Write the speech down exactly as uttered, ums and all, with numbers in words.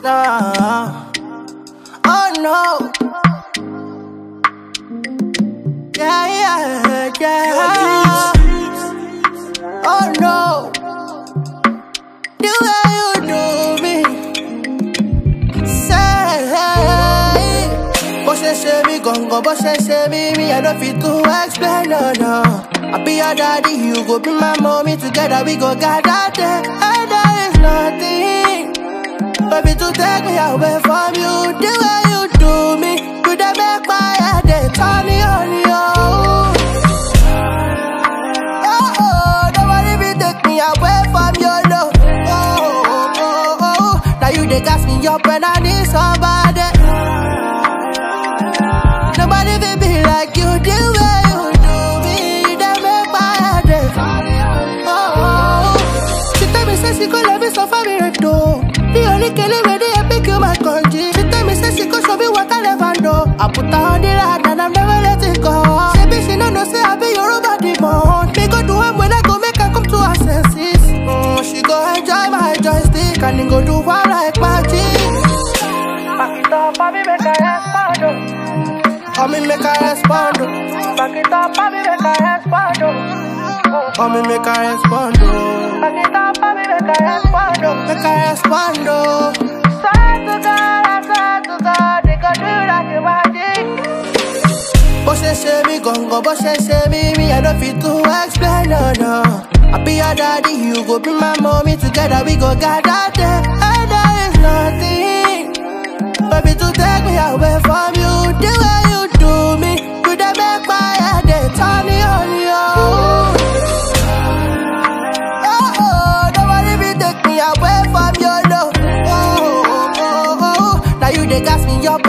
Nah. Oh no. Yeah, yeah, yeah. Oh no. The way you do me. Say, bó ṣe ṣe mí gangan, bó ṣe ṣe mí, me I don't fit to explain, no, no. I be your daddy, you go be my mommy. Together we go gather there, and there is nothing, baby, to take me away from you. The way you do me, you dey make my head dey turn on you. Oh oh, nobody be take me away from your love. Oh oh oh oh, now you dey gas me up when I need somebody. Nobody will be like you. The way you do me, they make my head dey. Oh oh, she tell me say she go love me so far me right though. The only killing where they pick you my country. She tell me say she go show me what I never know. I put her on the line and I'm never let it go. She be she no know say I be your body man. Me go do am when I go make her come to her senses. Mm, she go enjoy my joystick and then go do one like magic. Back it up, baby, make her respond. Oh, me make her respond. Back it up, baby, make her respond. Oh, me make her respond. Back it up, baby, make her respond. Make her respond. Swear to God, I swear to God, they could do that to magic. Bó ṣe ṣe mí gangan, bó ṣe ṣe mí, me I don't fit to explain, no, no. I be your daddy, you go be my mommy. Together we go gather there, and there is nothing, baby, to take me away from you. The way you do me, you dey make my head dey turn on you. Oh oh, nobody be take me away from your love. Oh oh oh oh, now you dey gas me up